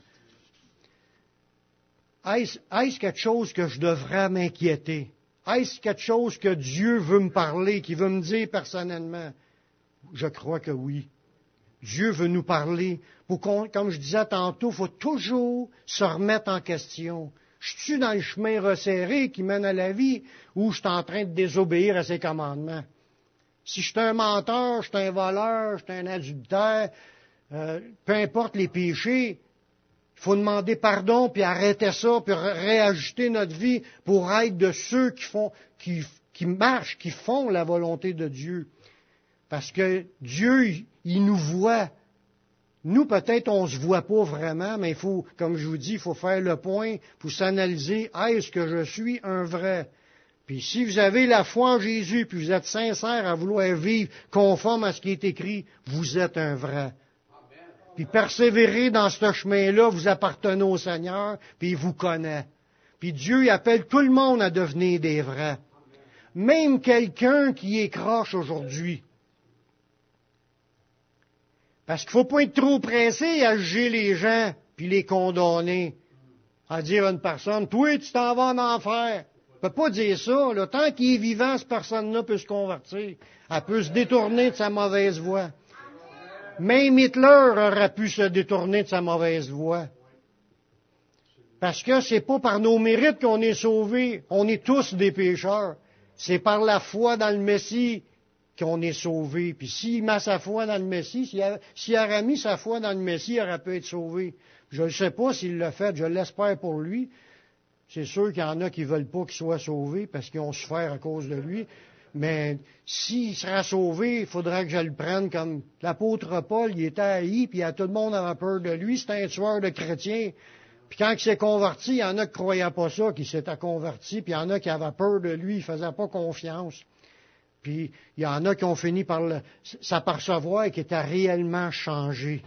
Est-ce quelque chose que je devrais m'inquiéter? Est-ce quelque chose que Dieu veut me parler, qu'il veut me dire personnellement? Je crois que oui. Dieu veut nous parler. Comme je disais tantôt, il faut toujours se remettre en question. Je suis dans le chemin resserré qui mène à la vie ou je suis en train de désobéir à ses commandements? Si je suis un menteur, je suis un voleur, je suis un adultère, peu importe les péchés, il faut demander pardon, puis arrêter ça, puis réajuster notre vie pour être de ceux qui marchent, qui font la volonté de Dieu. Parce que Dieu, il nous voit. Nous, peut-être, on ne se voit pas vraiment, mais il faut, comme je vous dis, il faut faire le point, il faut s'analyser. Est-ce que je suis un vrai? Puis si vous avez la foi en Jésus, puis vous êtes sincère à vouloir vivre conforme à ce qui est écrit, vous êtes un vrai. Puis persévérez dans ce chemin-là, vous appartenez au Seigneur, puis il vous connaît. Puis Dieu, il appelle tout le monde à devenir des vrais. Même quelqu'un qui est croche aujourd'hui. Parce qu'il ne faut pas être trop pressé à juger les gens, puis les condamner. À dire à une personne, toi, tu t'en vas en enfer. On ne peut pas dire ça. Là. Tant qu'il est vivant, cette personne-là peut se convertir. Elle peut se détourner de sa mauvaise voie. Même Hitler aurait pu se détourner de sa mauvaise voie. Parce que c'est pas par nos mérites qu'on est sauvés. On est tous des pécheurs. C'est par la foi dans le Messie qu'on est sauvé. Puis s'il met sa foi dans le Messie, s'il aurait mis sa foi dans le Messie, il aurait pu être sauvé. Je ne sais pas s'il l'a fait, je l'espère pour lui. C'est sûr qu'il y en a qui ne veulent pas qu'il soit sauvé parce qu'ils ont souffert à cause de lui. Mais s'il sera sauvé, il faudra que je le prenne comme l'apôtre Paul, il était haï, puis tout le monde avait peur de lui. C'était un tueur de chrétiens. Puis quand il s'est converti, il y en a qui ne croyaient pas ça, qu'il s'était converti, puis il y en a qui avaient peur de lui, ils ne faisaient pas confiance. Puis il y en a qui ont fini par s'apercevoir qu'il était réellement changé.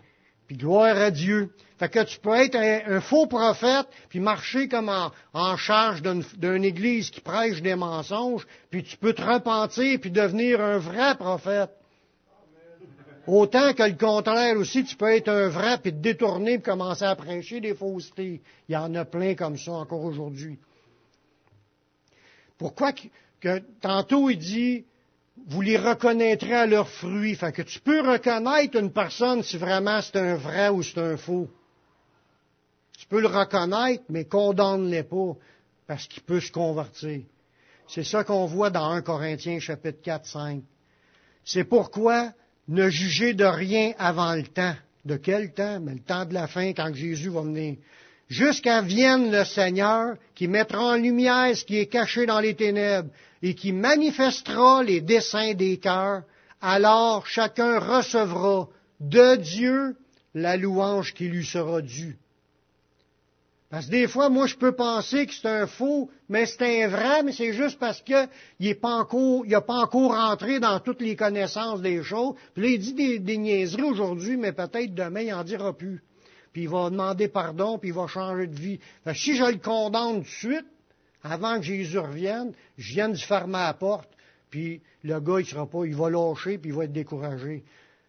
Puis gloire à Dieu. Fait que tu peux être un faux prophète, puis marcher comme en charge d'une église qui prêche des mensonges, puis tu peux te repentir, puis devenir un vrai prophète. Autant que le contraire aussi, tu peux être un vrai, puis te détourner, puis commencer à prêcher des faussetés. Il y en a plein comme ça encore aujourd'hui. Pourquoi que tantôt il dit, vous les reconnaîtrez à leurs fruits. Fait que tu peux reconnaître une personne si vraiment c'est un vrai ou c'est un faux. Tu peux le reconnaître, mais condamne-les pas, parce qu'il peut se convertir. C'est ça qu'on voit dans 1 Corinthiens chapitre 4, 5. C'est pourquoi ne jugez de rien avant le temps. De quel temps? Mais le temps de la fin, quand Jésus va venir. Jusqu'à vienne le Seigneur, qui mettra en lumière ce qui est caché dans les ténèbres, et qui manifestera les desseins des cœurs. Alors chacun recevra de Dieu la louange qui lui sera due. Parce que des fois, moi, je peux penser que c'est un faux, mais c'est un vrai, mais c'est juste parce qu'il n'a pas encore rentré dans toutes les connaissances des choses. Puis là, il dit des niaiseries aujourd'hui, mais peut-être demain, il n'en dira plus. Puis il va demander pardon, puis il va changer de vie. Fait que si je le condamne tout de suite, avant que Jésus revienne, je viens de fermer la porte, puis le gars, il va lâcher, puis il va être découragé.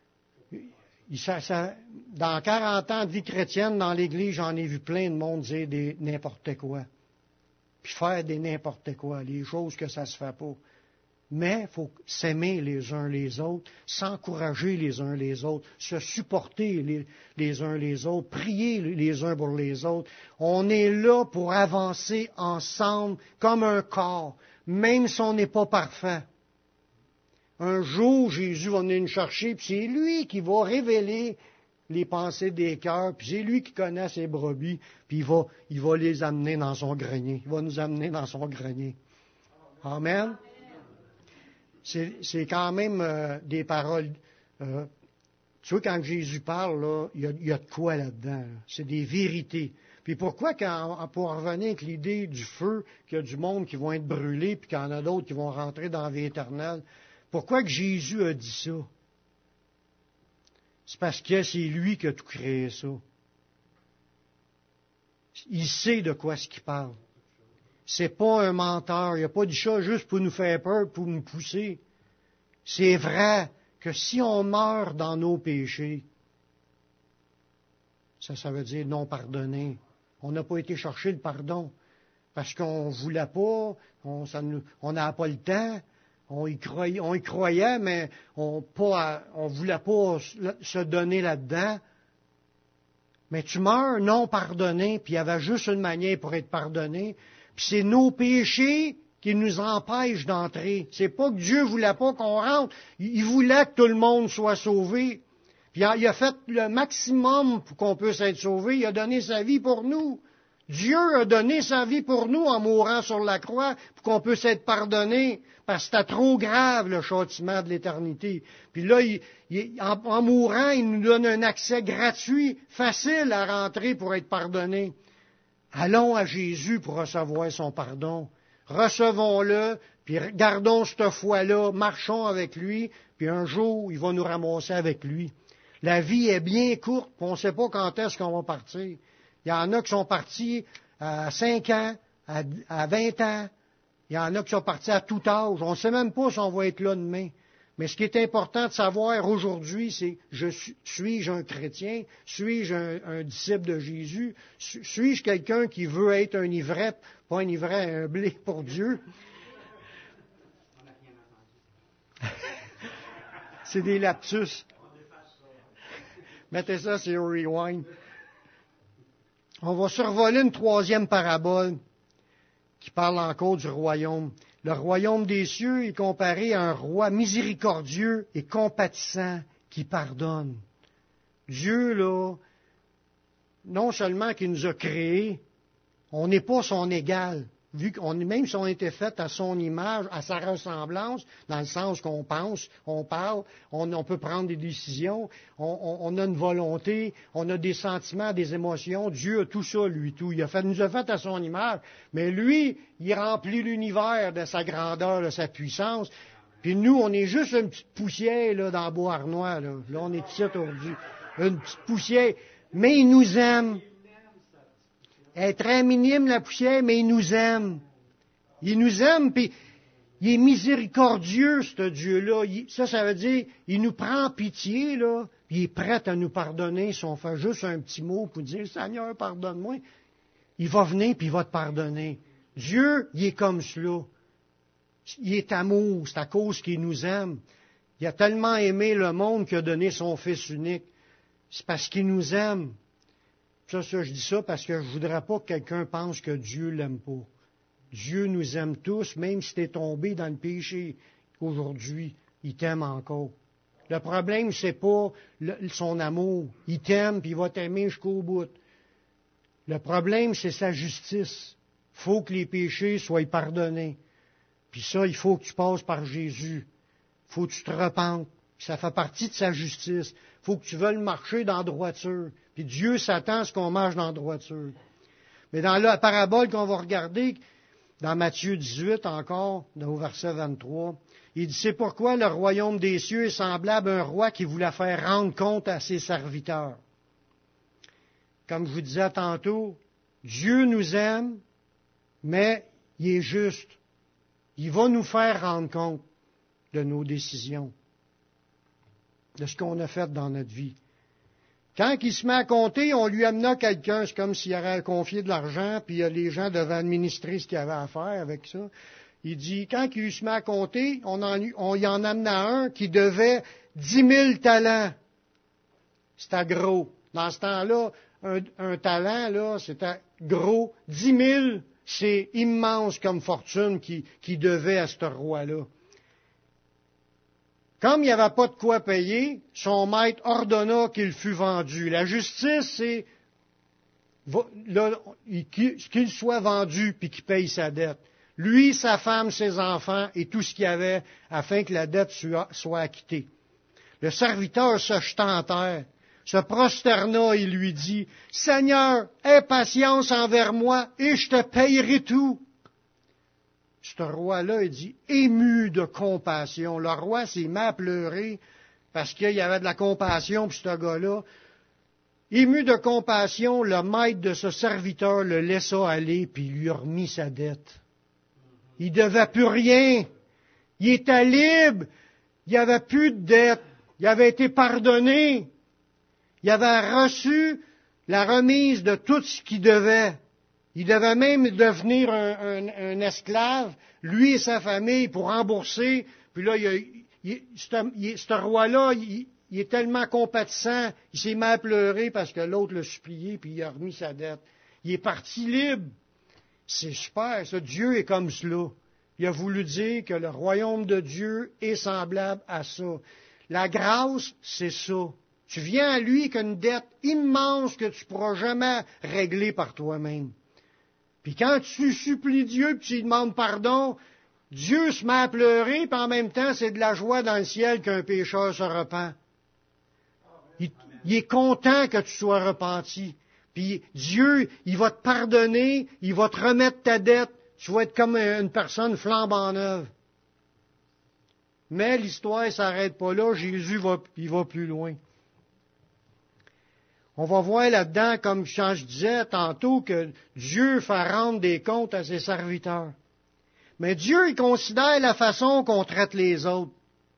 Dans 40 ans de vie chrétienne, dans l'Église, j'en ai vu plein de monde dire n'importe quoi. Puis faire des n'importe quoi, les choses que ça se fait pas. Mais il faut s'aimer les uns les autres, s'encourager les uns les autres, se supporter les uns les autres, prier les uns pour les autres. On est là pour avancer ensemble comme un corps, même si on n'est pas parfait. Un jour, Jésus va venir nous chercher, puis c'est lui qui va révéler les pensées des cœurs, puis c'est lui qui connaît ses brebis, puis il va les amener dans son grenier. Il va nous amener dans son grenier. Amen. C'est quand même des paroles. Tu vois, quand Jésus parle, là, il y a de quoi là-dedans. Là. C'est des vérités. Puis pourquoi, pour revenir avec l'idée du feu, qu'il y a du monde qui vont être brûlés, puis qu'il y en a d'autres qui vont rentrer dans la vie éternelle, pourquoi que Jésus a dit ça? C'est parce que c'est lui qui a tout créé ça. Il sait de quoi ce qu'il parle. C'est pas un menteur. Il n'a pas dit ça juste pour nous faire peur, pour nous pousser. C'est vrai que si on meurt dans nos péchés, ça veut dire non pardonné. On n'a pas été chercher le pardon parce qu'on ne voulait pas, on n'avait pas le temps. On y croyait, mais on ne voulait pas se donner là-dedans. Mais tu meurs non pardonné, puis il y avait juste une manière pour être pardonné. Puis c'est nos péchés qui nous empêchent d'entrer. C'est pas que Dieu voulait pas qu'on rentre. Il voulait que tout le monde soit sauvé. Puis il a fait le maximum pour qu'on puisse être sauvé. Il a donné sa vie pour nous. Dieu a donné sa vie pour nous en mourant sur la croix pour qu'on puisse être pardonné parce que c'était trop grave le châtiment de l'éternité. Puis là, en mourant, il nous donne un accès gratuit, facile à rentrer pour être pardonné. Allons à Jésus pour recevoir son pardon. Recevons-le, puis gardons cette foi-là, marchons avec lui, puis un jour, il va nous ramasser avec lui. La vie est bien courte, puis on ne sait pas quand est-ce qu'on va partir. Il y en a qui sont partis à 5 ans, à 20 ans. Il y en a qui sont partis à tout âge. On ne sait même pas si on va être là demain. Mais ce qui est important de savoir aujourd'hui, c'est suis-je un chrétien? Suis-je un disciple de Jésus? Suis-je quelqu'un qui veut être un ivret, pas un ivret, un blé pour Dieu? C'est des lapsus. Mettez ça sur Rewind. On va survoler une troisième parabole qui parle encore du royaume. Le royaume des cieux est comparé à un roi miséricordieux et compatissant qui pardonne. Dieu, là, non seulement qu'il nous a créés, on n'est pas son égal. Même si on était fait à son image, à sa ressemblance, dans le sens qu'on pense, on parle, on peut prendre des décisions, on a une volonté, on a des sentiments, des émotions. Dieu a tout ça, lui, tout. Il nous a fait à son image, mais lui, il remplit l'univers de sa grandeur, de sa puissance. Puis nous, on est juste une petite poussière là, dans Beauharnois. Là, on est ici aujourd'hui. une petite poussière. Mais il nous aime. Elle est très minime, la poussière, mais il nous aime. Il nous aime, puis il est miséricordieux, ce Dieu-là. Ça veut dire, il nous prend pitié, là, puis il est prêt à nous pardonner si on fait juste un petit mot pour dire, Seigneur, pardonne-moi. Il va venir, puis il va te pardonner. Dieu, il est comme cela. Il est amour, c'est à cause qu'il nous aime. Il a tellement aimé le monde qu'il a donné son Fils unique. C'est parce qu'il nous aime. Ça, je dis ça parce que je ne voudrais pas que quelqu'un pense que Dieu l'aime pas. Dieu nous aime tous, même si tu es tombé dans le péché aujourd'hui, il t'aime encore. Le problème, c'est pas son amour. Il t'aime, puis il va t'aimer jusqu'au bout. Le problème, c'est sa justice. Il faut que les péchés soient pardonnés. Puis ça, il faut que tu passes par Jésus. Il faut que tu te repentes. Puis ça fait partie de sa justice. Il faut que tu veuilles marcher dans la droiture. Puis Dieu s'attend à ce qu'on marche dans la droiture. Mais dans la parabole qu'on va regarder, dans Matthieu 18 encore, au verset 23, il dit, c'est pourquoi le royaume des cieux est semblable à un roi qui voulait faire rendre compte à ses serviteurs. Comme je vous disais tantôt, Dieu nous aime, mais il est juste. Il va nous faire rendre compte de nos décisions, de ce qu'on a fait dans notre vie. Quand il se met à compter, on lui amena quelqu'un, c'est comme s'il aurait confié de l'argent, puis les gens devaient administrer ce qu'il y avait à faire avec ça. Il dit, quand il se met à compter, on y en amena un qui devait 10 000 talents. C'était gros. Dans ce temps-là, un talent, là, c'était gros. 10 000, c'est immense comme fortune qu'il devait à ce roi-là. Comme il n'y avait pas de quoi payer, son maître ordonna qu'il fût vendu. La justice, c'est qu'il soit vendu puis qu'il paye sa dette. Lui, sa femme, ses enfants et tout ce qu'il y avait afin que la dette soit acquittée. Le serviteur se jeta en terre, se prosterna et lui dit, « Seigneur, aie patience envers moi et je te payerai tout. » Ce roi-là, il dit, ému de compassion. Le roi s'est mis à pleurer parce qu'il y avait de la compassion pour ce gars-là. Ému de compassion, le maître de ce serviteur le laissa aller puis lui a remis sa dette. Il ne devait plus rien. Il était libre. Il n'y avait plus de dette. Il avait été pardonné. Il avait reçu la remise de tout ce qu'il devait. Il devait même devenir un esclave, lui et sa famille, pour rembourser. Puis là, ce roi-là, il est tellement compatissant, il s'est mis à pleurer parce que l'autre l'a supplié, puis il a remis sa dette. Il est parti libre. C'est super, ça. Dieu est comme cela. Il a voulu dire que le royaume de Dieu est semblable à ça. La grâce, c'est ça. Tu viens à lui avec une dette immense que tu ne pourras jamais régler par toi-même. Puis quand tu supplies Dieu et tu lui demandes pardon, Dieu se met à pleurer, puis en même temps, c'est de la joie dans le ciel qu'un pécheur se repent. Il est content que tu sois repenti. Puis Dieu, il va te pardonner, il va te remettre ta dette. Tu vas être comme une personne flambant neuve. Mais l'histoire ne s'arrête pas là. Jésus il va plus loin. On va voir là-dedans, comme je disais tantôt, que Dieu fait rendre des comptes à ses serviteurs. Mais Dieu, il considère la façon qu'on traite les autres.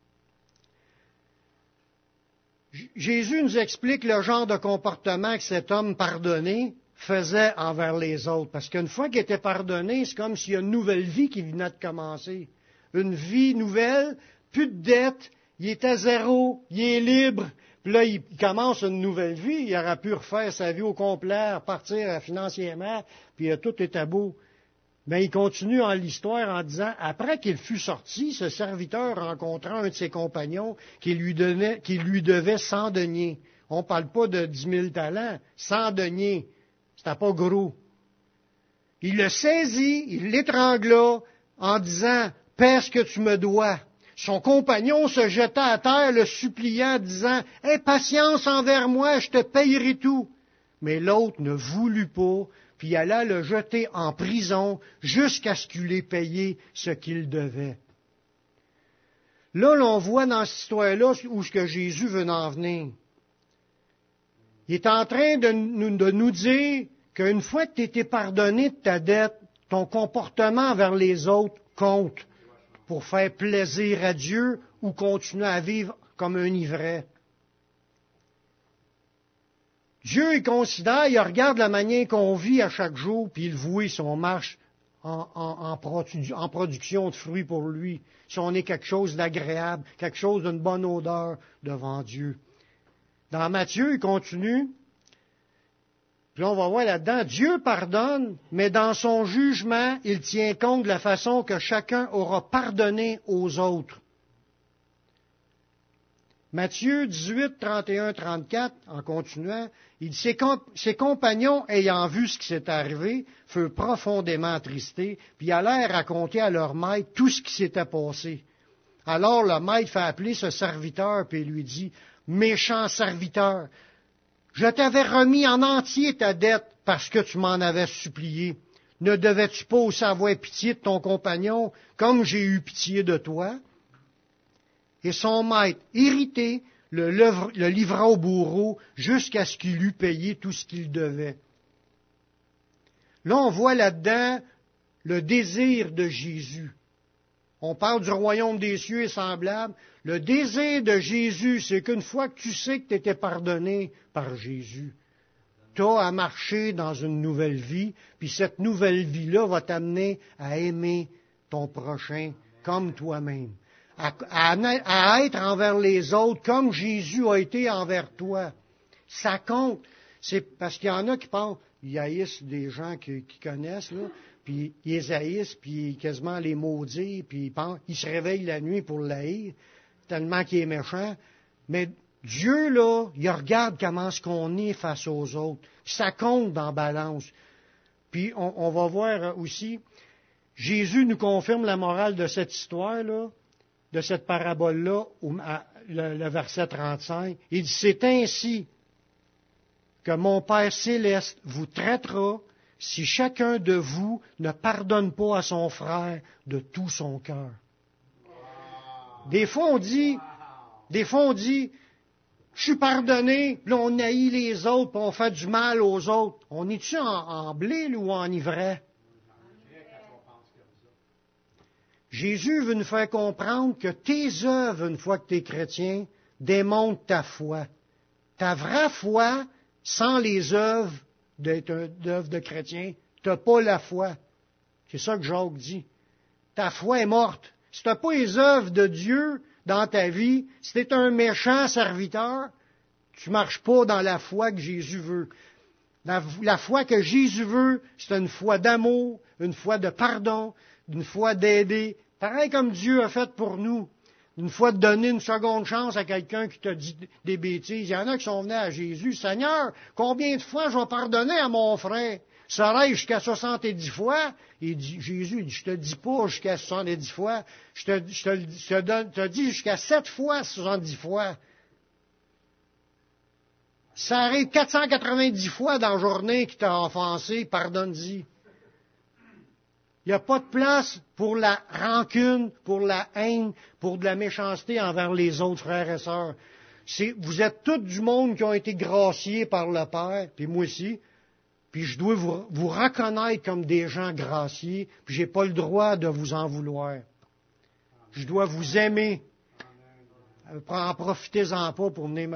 Jésus nous explique le genre de comportement que cet homme pardonné faisait envers les autres. Parce qu'une fois qu'il était pardonné, c'est comme s'il y a une nouvelle vie qui venait de commencer. Une vie nouvelle, plus de dettes, il est à zéro, il est libre. Puis là, il commence une nouvelle vie. Il aurait pu refaire sa vie au complet, repartir financièrement, puis tout était beau. Mais il continue en l'histoire en disant, après qu'il fut sorti, ce serviteur rencontra un de ses compagnons qui lui devait 100 deniers. On ne parle pas de 10 000 talents, 100 deniers. C'était pas gros. Il le saisit, il l'étrangla en disant, « Paie ce que tu me dois. » Son compagnon se jeta à terre, le suppliant, disant, « Aie patience envers moi, je te payerai tout. » Mais l'autre ne voulut pas, puis alla le jeter en prison jusqu'à ce qu'il ait payé ce qu'il devait. Là, l'on voit dans cette histoire-là où ce que Jésus veut en venir. Il est en train de nous dire qu'une fois que tu été pardonné de ta dette, ton comportement vers les autres compte pour faire plaisir à Dieu ou continuer à vivre comme un ivraie. Dieu, il considère, il regarde la manière qu'on vit à chaque jour, puis il voit si on marche en production de fruits pour lui, si on est quelque chose d'agréable, quelque chose d'une bonne odeur devant Dieu. Dans Matthieu, il continue, puis on va voir là-dedans, Dieu pardonne, mais dans son jugement, il tient compte de la façon que chacun aura pardonné aux autres. Matthieu 18, 31, 34, en continuant, il dit, ses compagnons, ayant vu ce qui s'est arrivé, furent profondément attristés, puis allèrent raconter à leur maître tout ce qui s'était passé. Alors le maître fait appeler ce serviteur, puis lui dit, « Méchant serviteur, je t'avais remis en entier ta dette parce que tu m'en avais supplié. Ne devais-tu pas aussi avoir pitié de ton compagnon, comme j'ai eu pitié de toi? » Et son maître, irrité, le livra au bourreau jusqu'à ce qu'il eût payé tout ce qu'il devait. Là, on voit là-dedans le désir de Jésus. On parle du royaume des cieux et semblable. Le désir de Jésus, c'est qu'une fois que tu sais que tu étais pardonné par Jésus, tu as à marcher dans une nouvelle vie, puis cette nouvelle vie-là va t'amener à aimer ton prochain comme toi-même. À être envers les autres comme Jésus a été envers toi. Ça compte. C'est parce qu'il y en a qui pensent, ils haïssent des gens qui connaissent, là, puis ils les haïssent, puis quasiment les maudits, puis ils se réveillent la nuit pour l'haïr, tellement qu'il est méchant. Mais Dieu, là, il regarde comment est-ce qu'on est face aux autres. Ça compte dans la balance. Puis on va voir aussi, Jésus nous confirme la morale de cette histoire-là, de cette parabole-là, le verset 35. Il dit, c'est ainsi que mon Père céleste vous traitera si chacun de vous ne pardonne pas à son frère de tout son cœur. Des fois, on dit, je suis pardonné, puis on haït les autres, puis on fait du mal aux autres. On est-tu en blé ou en ivraie? Jésus veut nous faire comprendre que tes œuvres, une fois que tu es chrétien, démontrent ta foi. Ta vraie foi, sans les œuvres de chrétien, tu n'as pas la foi. C'est ça que Jacques dit. Ta foi est morte. Si tu n'as pas les œuvres de Dieu dans ta vie, si tu es un méchant serviteur, tu ne marches pas dans la foi que Jésus veut. La foi que Jésus veut, c'est une foi d'amour, une foi de pardon, une foi d'aider, pareil comme Dieu a fait pour nous. Une fois de donner une seconde chance à quelqu'un qui t'a dit des bêtises. Il y en a qui sont venus à Jésus. Seigneur, combien de fois je vais pardonner à mon frère? Serais-je jusqu'à 70 fois? Jésus dit, je te dis pas jusqu'à 70 fois. Je te dis jusqu'à 7 fois 70 fois. Ça arrive 490 fois dans la journée qu'il t'a offensé, pardonne-y. Il n'y a pas de place pour la rancune, pour la haine, pour de la méchanceté envers les autres frères et sœurs. Vous êtes tous du monde qui ont été graciés par le Père, puis moi aussi, puis je dois vous reconnaître comme des gens graciés, puis je n'ai pas le droit de vous en vouloir. Je dois vous aimer. Profitez-en pas pour venir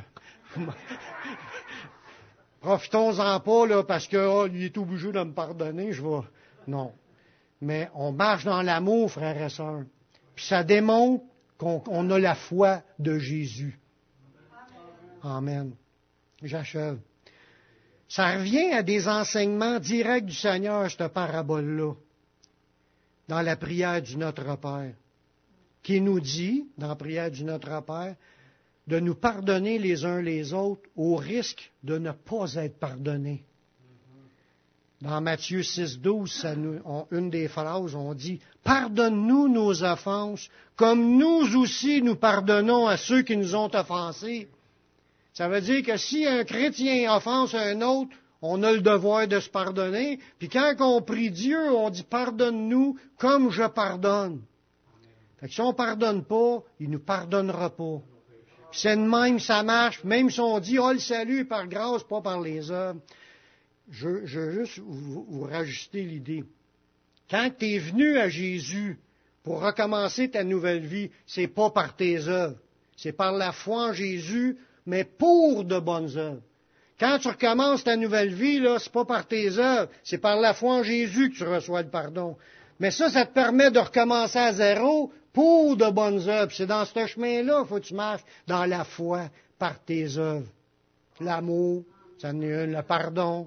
Profitons-en pas, là, parce que il est obligé de me pardonner, Non. Mais on marche dans l'amour, frères et sœurs. Puis ça démontre qu'on a la foi de Jésus. Amen. J'achève. Ça revient à des enseignements directs du Seigneur, cette parabole-là, dans la prière du Notre Père, qui nous dit, dans la prière du Notre Père, de nous pardonner les uns les autres au risque de ne pas être pardonnés. Dans Matthieu 6, 12, une des phrases, on dit « Pardonne-nous nos offenses, comme nous aussi nous pardonnons à ceux qui nous ont offensés. » Ça veut dire que si un chrétien offense un autre, on a le devoir de se pardonner. Puis quand on prie Dieu, on dit « Pardonne-nous comme je pardonne. » Fait que si on ne pardonne pas, il ne nous pardonnera pas. C'est de même, ça marche. Même si on dit, le salut est par grâce, pas par les œuvres. Je veux juste vous rajuster l'idée. Quand tu es venu à Jésus pour recommencer ta nouvelle vie, c'est pas par tes œuvres. C'est par la foi en Jésus, mais pour de bonnes œuvres. Quand tu recommences ta nouvelle vie, là, c'est pas par tes œuvres, c'est par la foi en Jésus que tu reçois le pardon. Mais ça te permet de recommencer à zéro pour de bonnes œuvres. C'est dans ce chemin-là qu'il faut que tu marches dans la foi, par tes œuvres. L'amour, ça en est une, le pardon,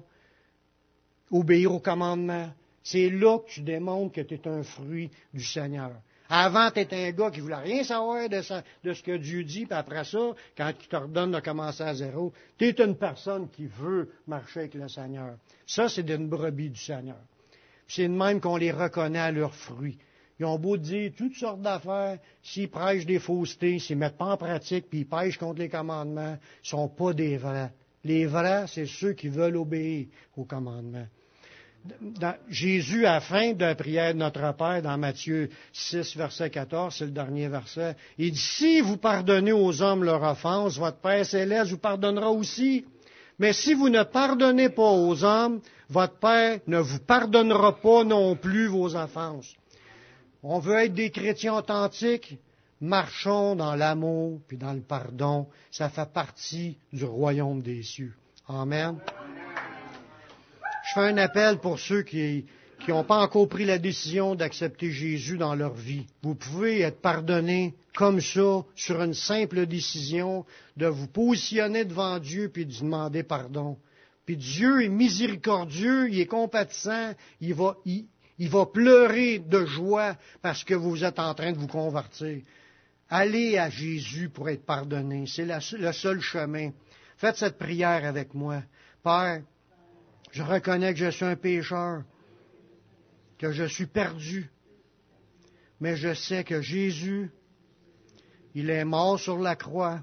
obéir aux commandements. C'est là que tu démontres que tu es un fruit du Seigneur. Avant, tu étais un gars qui ne voulait rien savoir de ce que Dieu dit, puis après ça, quand il t'ordonne de commencer à zéro, tu es une personne qui veut marcher avec le Seigneur. Ça, c'est d'une brebis du Seigneur. C'est de même qu'on les reconnaît à leurs fruits. Ils ont beau dire toutes sortes d'affaires, s'ils prêchent des faussetés, s'ils ne mettent pas en pratique, puis ils pêchent contre les commandements, ils ne sont pas des vrais. Les vrais, c'est ceux qui veulent obéir aux commandements. Jésus, à la fin de la prière de notre Père, dans Matthieu 6, verset 14, c'est le dernier verset, il dit, si vous pardonnez aux hommes leur offense, votre Père céleste vous pardonnera aussi. Mais si vous ne pardonnez pas aux hommes, votre Père ne vous pardonnera pas non plus vos offenses. On veut être des chrétiens authentiques, marchons dans l'amour puis dans le pardon. Ça fait partie du royaume des cieux. Amen. Je fais un appel pour ceux qui n'ont pas encore pris la décision d'accepter Jésus dans leur vie. Vous pouvez être pardonnés comme ça, sur une simple décision, de vous positionner devant Dieu puis de demander pardon. Puis Dieu est miséricordieux, il est compatissant, il va pleurer de joie parce que vous êtes en train de vous convertir. Allez à Jésus pour être pardonné. C'est le seul chemin. Faites cette prière avec moi. Père, je reconnais que je suis un pécheur, que je suis perdu, mais je sais que Jésus, il est mort sur la croix,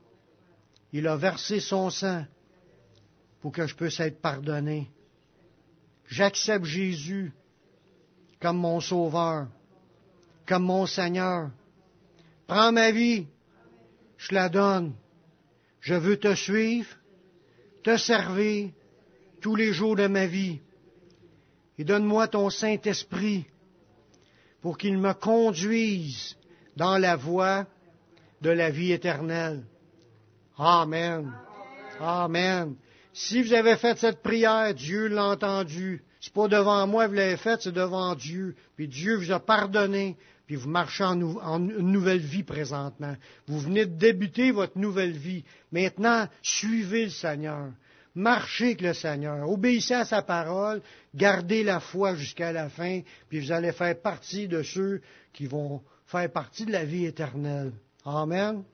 il a versé son sang pour que je puisse être pardonné. J'accepte Jésus comme mon Sauveur, comme mon Seigneur. Prends ma vie, je la donne. Je veux te suivre, te servir tous les jours de ma vie. Et donne-moi ton Saint-Esprit pour qu'il me conduise dans la voie de la vie éternelle. Amen. Amen. Si vous avez fait cette prière, Dieu l'a entendu. C'est pas devant moi que vous l'avez faite, c'est devant Dieu. Puis Dieu vous a pardonné, puis vous marchez en une nouvelle vie présentement. Vous venez de débuter votre nouvelle vie. Maintenant, suivez le Seigneur. Marchez avec le Seigneur. Obéissez à sa parole. Gardez la foi jusqu'à la fin, puis vous allez faire partie de ceux qui vont faire partie de la vie éternelle. Amen.